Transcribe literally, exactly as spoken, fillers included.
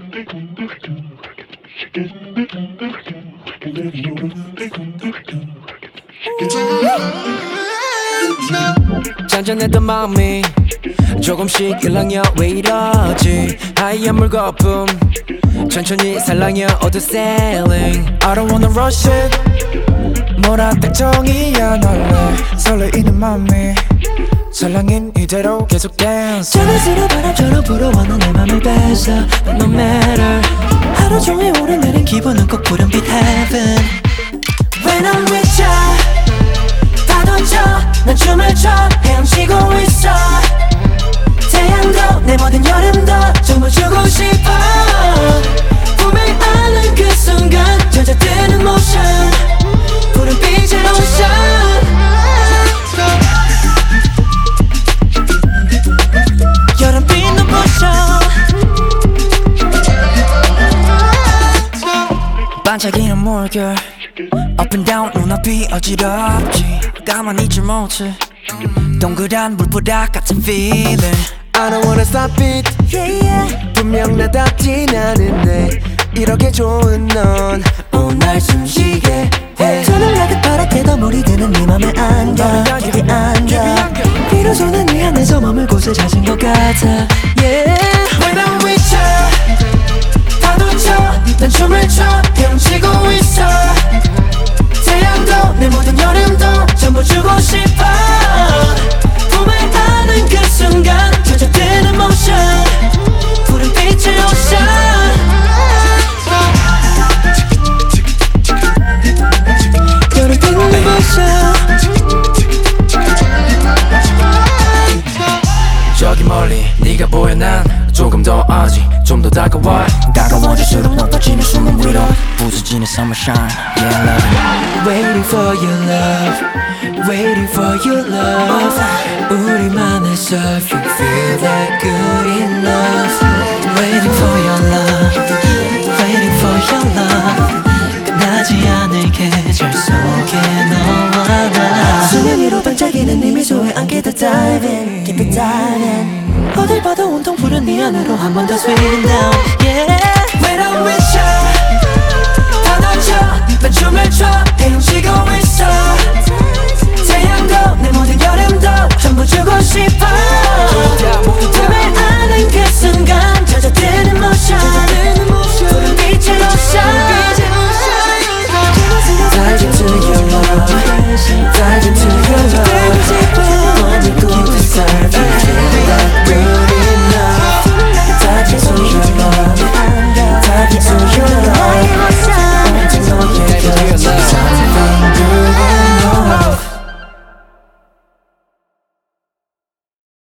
잔잔했던 마음이 조금씩 일랑여 왜 이러지 하얀 물거품 천천히 살랑여 어두 sailing I don't wanna rush it 뭐라 딱 정이야 널래 설레이는 맘이 설랑인 이대로 계속 dance 자연스러운 바람처럼 불어와는 내 맘을 뺏어 No matter 하루 종일 오르내린 기분은 꼭 푸른빛 heaven When I'm with ya 다 던져 난 춤을 춰 헤엄치고 있어 태양도 내 모든 여름도 전부 주고 싶어 봄을 아는 그 순간 젖어드는 motion 푸른빛의 ocean 여름빛 눈부셔 반짝이는 물결 Up and down 눈앞이 어지럽지 가만히 있질 못해 동그란 물보다 같은 feeling I don't wanna stop it yeah, yeah. 분명 나답진 않은데 이렇게 좋은 넌 온 날 숨쉬게 해 손을 가득 바라게도 물이 드는 네 맘에 안겨 깊이 안겨 비로소 난 네 안에서 머물 곳을 찾은 것 같아 yeah. When I'm with you 파도 쳐난 춤을 춰 헤엄치고 있어 태양도 내 모든 여름도 전부 주고 싶어 봄을 아는 그 순간 젖어드는 motion 푸른빛의 ocean 여름빛 눈부셔 저기 멀리 네가 보여 난 조금 더 아직 좀 더 다가와 다가워질수록 높아지는 숨은 위로 부서지는 summershine Yeah I love it Waiting for your love Waiting for your love 우리만의 surfing Feel that good enough Waiting for your love Waiting for your love 끝나지 않을 계절 속에 너와 나 수면 위로 반짝이는 네 미소에 안게 더 dive in Keep it diving 어딜 봐도 온통 푸른 네 안으로 한 번 더 swing down Yeah When I'm with you 다 던져 난 춤을 춰